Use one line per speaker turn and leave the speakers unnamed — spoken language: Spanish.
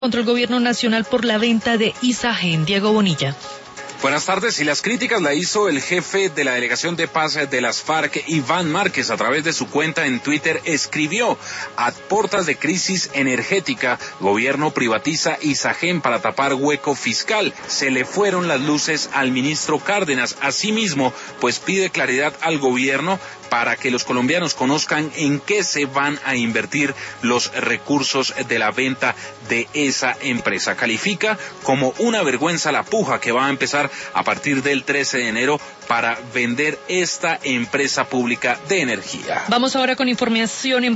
Contra el gobierno nacional por la venta de Isagen. Diego Bonilla.
Buenas tardes. Y las críticas la hizo el jefe de la delegación de paz de las FARC, Iván Márquez. A través de su cuenta en Twitter escribió: a portas de crisis energética, gobierno privatiza Isagen para tapar hueco fiscal. Se le fueron las luces al ministro Cárdenas. Asimismo, pues pide claridad al gobierno para que los colombianos conozcan en qué se van a invertir los recursos de la venta de esa empresa. Califica como una vergüenza la puja que va a empezar a partir del 13 de enero para vender esta empresa pública de energía.
Vamos ahora con información en